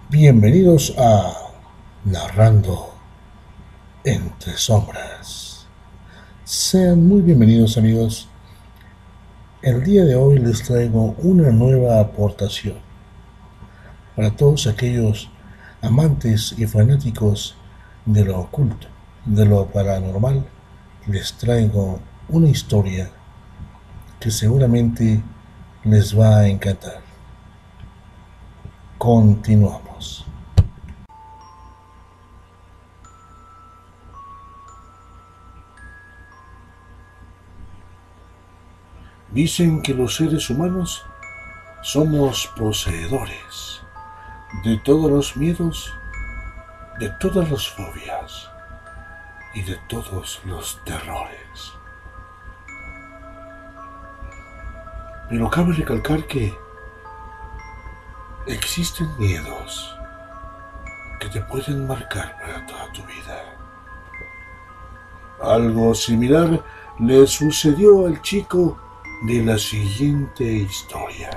Bienvenidos a Narrando entre Sombras. Sean muy bienvenidos, amigos. El día de hoy les traigo una nueva aportación para todos aquellos amantes y fanáticos de lo oculto, de lo paranormal. Les traigo una historia que seguramente les va a encantar. Continuamos. Dicen que los seres humanos somos poseedores de todos los miedos, de todas las fobias y de todos los terrores. Pero cabe recalcar que existen miedos que te pueden marcar para toda tu vida. Algo similar le sucedió al chico de la siguiente historia.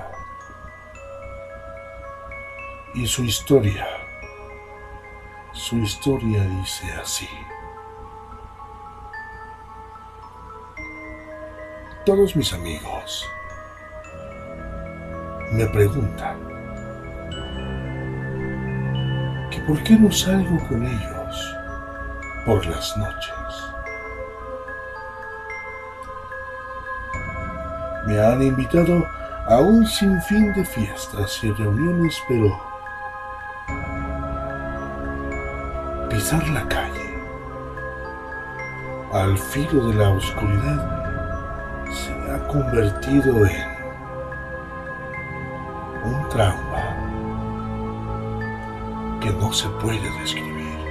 Y su historia dice así. Todos mis amigos me preguntan que por qué no salgo con ellos por las noches. Me han invitado a un sinfín de fiestas y reuniones, pero pisar la calle al filo de la oscuridad se ha convertido en un trauma que no se puede describir.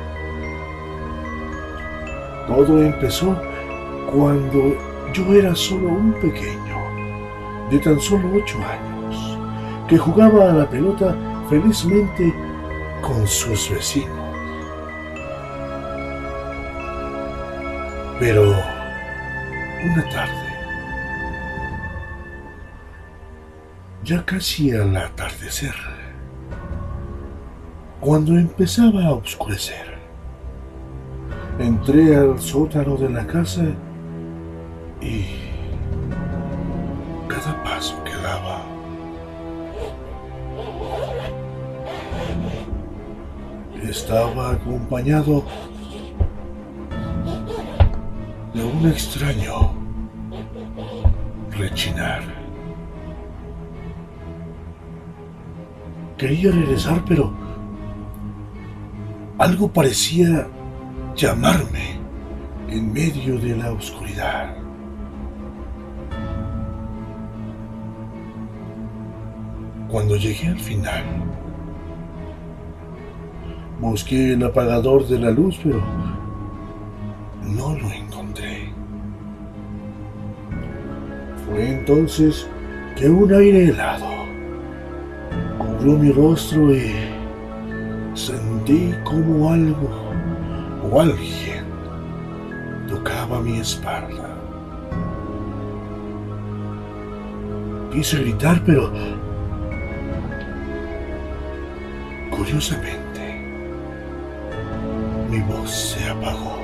Todo empezó cuando yo era solo un pequeño, de tan solo 8 años, que jugaba a la pelota felizmente con sus vecinos. Pero una tarde, ya casi al atardecer, cuando empezaba a oscurecer, entré al sótano de la casa y cada paso que daba estaba acompañado de un extraño rechinar. Quería regresar, pero algo parecía llamarme en medio de la oscuridad. Cuando llegué al final, busqué el apagador de la luz, pero no lo encontré. Fue entonces que un aire helado cubrió mi rostro y sentí como algo o alguien tocaba mi espalda. Quise gritar, pero curiosamente mi voz se apagó.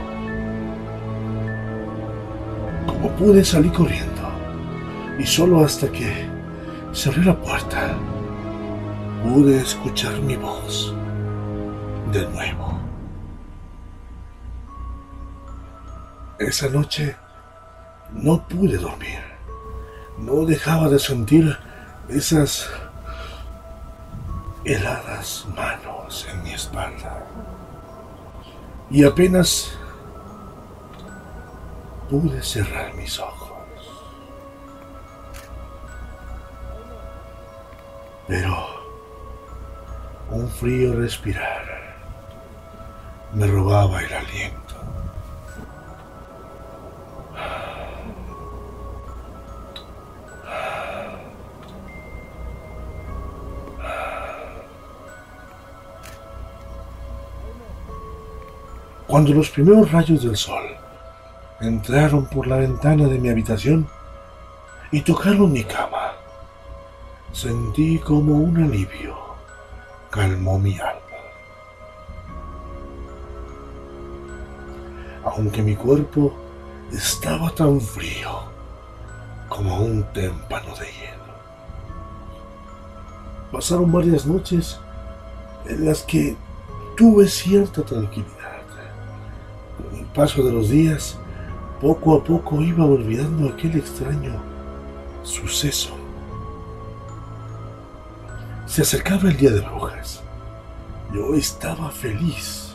Como pude, salí corriendo y solo hasta que cerré la puerta pude escuchar mi voz de nuevo. Esa noche no pude dormir. No dejaba de sentir esas heladas manos en mi espalda. Y apenas pude cerrar mis ojos. Pero un frío respirar me robaba el aliento. Cuando los primeros rayos del sol entraron por la ventana de mi habitación y tocaron mi cama, sentí como un alivio calmó mi alma. Aunque mi cuerpo estaba tan frío como un témpano de hielo. Pasaron varias noches en las que tuve cierta tranquilidad. Con el paso de los días, poco a poco iba olvidando aquel extraño suceso. Se acercaba el Día de Brujas. Yo estaba feliz,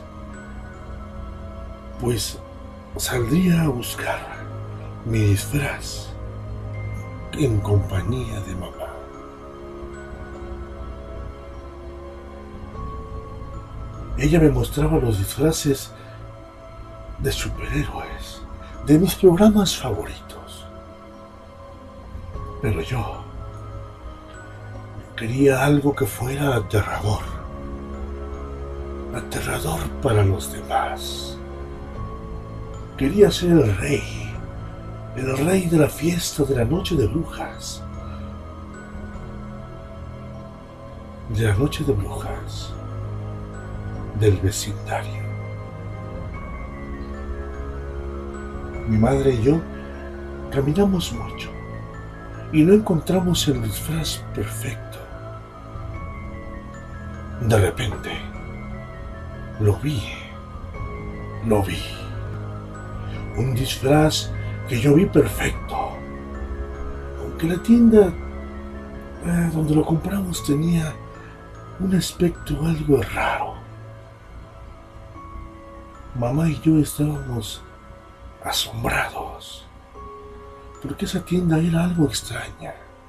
pues saldría a buscar mi disfraz en compañía de mamá. Ella me mostraba los disfraces de superhéroes, de mis programas favoritos. Pero yo quería algo que fuera aterrador. Aterrador para los demás. Quería ser el rey de la fiesta de la noche de brujas. De la noche de brujas del vecindario. Mi madre y yo caminamos mucho y no encontramos el disfraz perfecto. De repente, lo vi. Un disfraz que yo vi perfecto. Aunque la tienda donde lo compramos tenía un aspecto algo raro. Mamá y yo estábamos asombrados, porque esa tienda era algo extraña.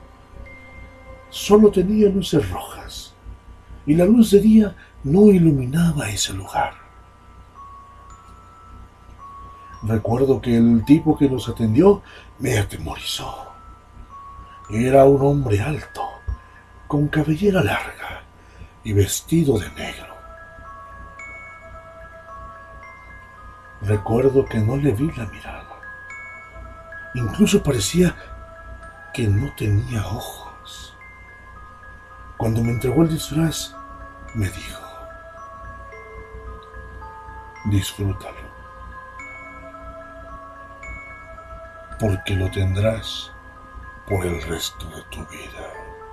Solo tenía luces rojas, y la luz de día no iluminaba ese lugar. Recuerdo que el tipo que nos atendió me atemorizó. Era un hombre alto, con cabellera larga y vestido de negro. Recuerdo que no le vi la mirada. Incluso parecía que no tenía ojos. Cuando me entregó el disfraz, me dijo: disfrútalo, porque lo tendrás por el resto de tu vida.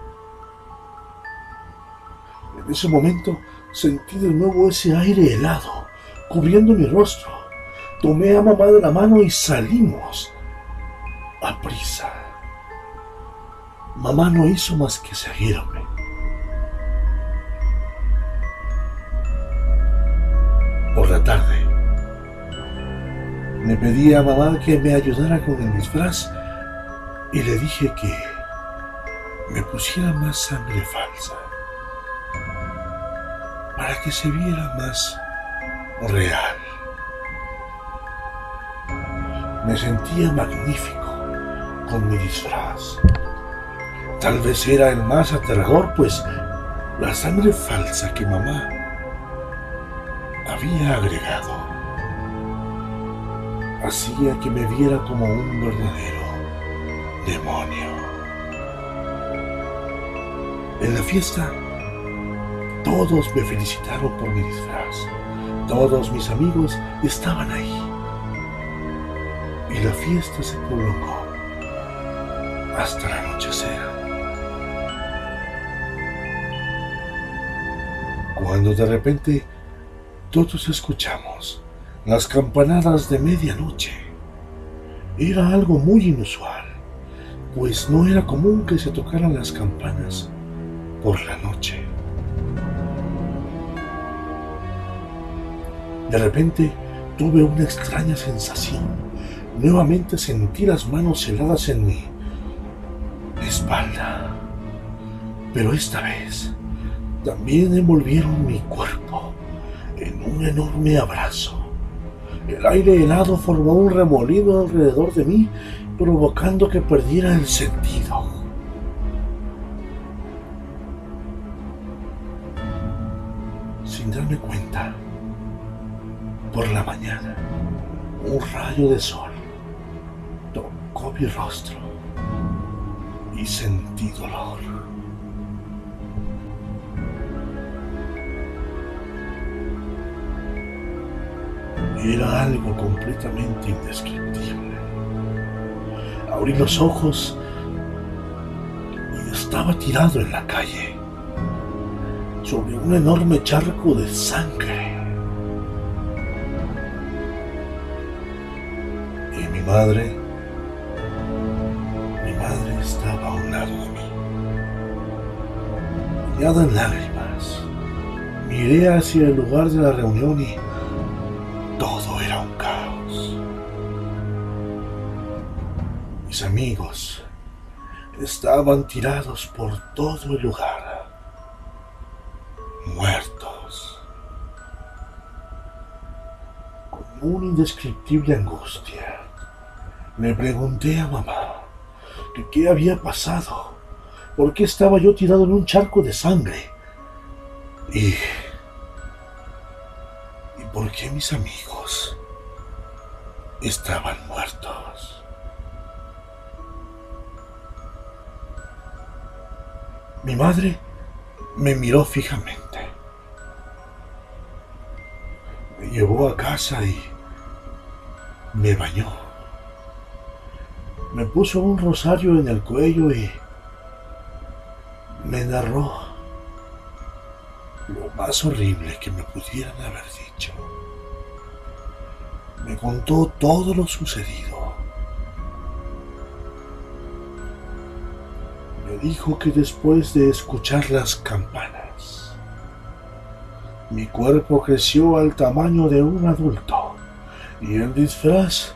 En ese momento sentí de nuevo ese aire helado cubriendo mi rostro. Tomé a mamá de la mano y salimos a prisa. Mamá no hizo más que seguirme. Por la tarde, le pedí a mamá que me ayudara con el disfraz y le dije que me pusiera más sangre falsa para que se viera más real. Me sentía magnífico con mi disfraz. Tal vez era el más aterrador, pues la sangre falsa que mamá había agregado hacía que me viera como un verdadero demonio. En la fiesta, todos me felicitaron por mi disfraz. Todos mis amigos estaban ahí. Y la fiesta se prolongó hasta el anochecer. Cuando de repente todos escuchamos las campanadas de medianoche. Era algo muy inusual, pues no era común que se tocaran las campanas por la noche. De repente tuve una extraña sensación. Nuevamente sentí las manos heladas en mi espalda, pero esta vez también envolvieron mi cuerpo en un enorme abrazo. El aire helado formó un remolino alrededor de mí, provocando que perdiera el sentido. Sin darme cuenta, por la mañana, un rayo de sol tocó mi rostro y sentí dolor. Era algo completamente indescriptible. Abrí los ojos y estaba tirado en la calle, sobre un enorme charco de sangre. Y mi madre estaba a un lado de mí, bañada en lágrimas. Miré hacia el lugar de la reunión y todo era un caos. Mis amigos estaban tirados por todo el lugar, muertos. Con una indescriptible angustia, le pregunté a mamá que qué había pasado, por qué estaba yo tirado en un charco de sangre y por qué mis amigos estaban muertos. Mi madre me miró fijamente. Me llevó a casa y me bañó. Me puso un rosario en el cuello y me narró lo más horrible que me pudieran haber dicho. Me contó todo lo sucedido. Me dijo que después de escuchar las campanas, mi cuerpo creció al tamaño de un adulto y el disfraz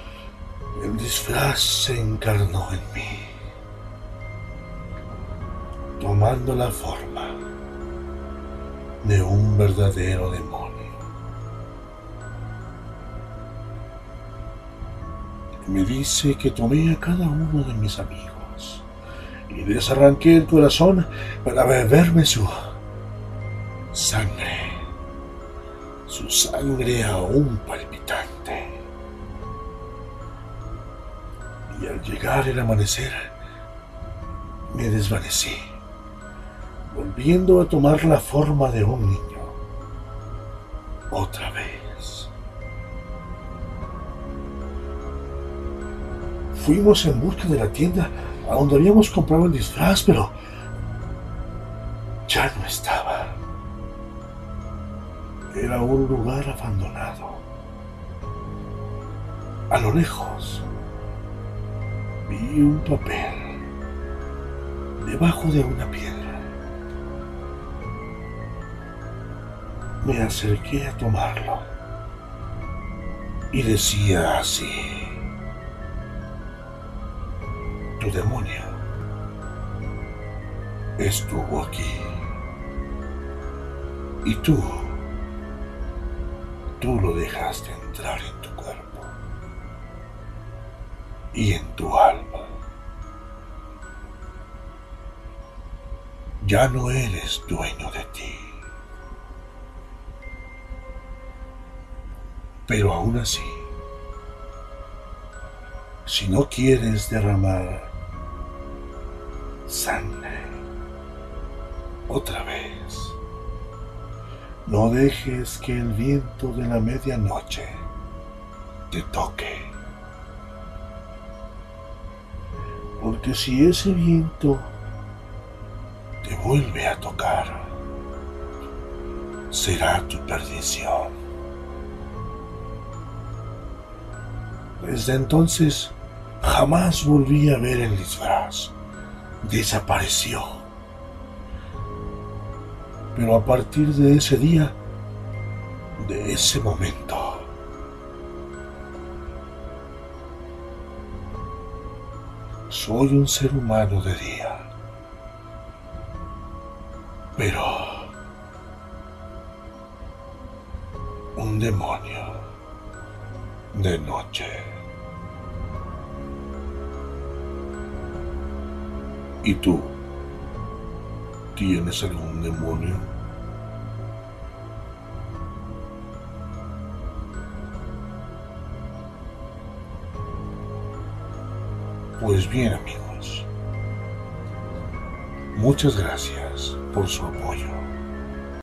se encarnó en mí, tomando la forma de un verdadero demonio. Me dice que tomé a cada uno de mis amigos y les arranqué el corazón para beberme su sangre aún palpitante. Y al llegar el amanecer, me desvanecí, volviendo a tomar la forma de un niño. Otra vez. Fuimos en busca de la tienda a donde habíamos comprado el disfraz, pero ya no estaba. Era un lugar abandonado. A lo lejos, vi un papel debajo de una piedra. Me acerqué a tomarlo y decía así: tu demonio estuvo aquí y tú lo dejaste entrar en tu cuerpo y en tu alma. Ya no eres dueño de ti. Pero aún así, si no quieres derramar sangre otra vez, no dejes que el viento de la medianoche te toque. Porque si ese viento te vuelve a tocar, será tu perdición. Desde entonces, jamás volví a ver el disfraz. Desapareció. Pero a partir de ese día, de ese momento, soy un ser humano de día, pero un demonio de noche. ¿Y tú? ¿Tienes algún demonio? Pues bien, amigos, muchas gracias por su apoyo.